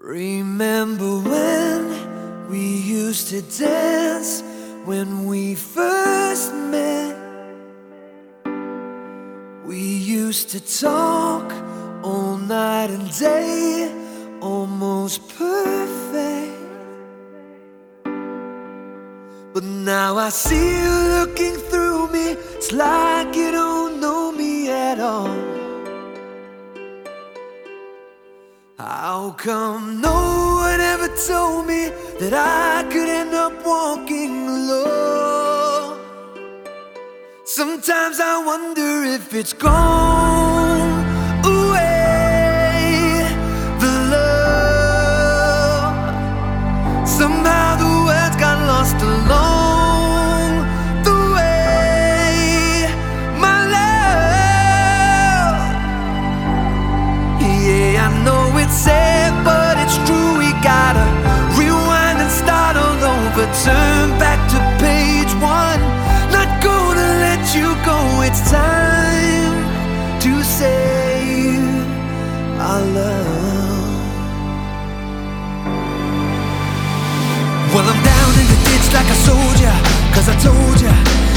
Remember when we used to dance, when we first met? We used to talk all night and day, almost perfect. But now I see you looking through me, it's like you don't know me at all. How come no one ever told me that I could end up walking alone? Sometimes I wonder if it's gone away, the love. Somehow the words got lost along the way, my love. Yeah, I know it's sad, but it's true. We gotta rewind and start all over. Turn back to page one. Not gonna let you go. It's time to save our love. Well, I'm down in the ditch like a soldier, 'cause I told ya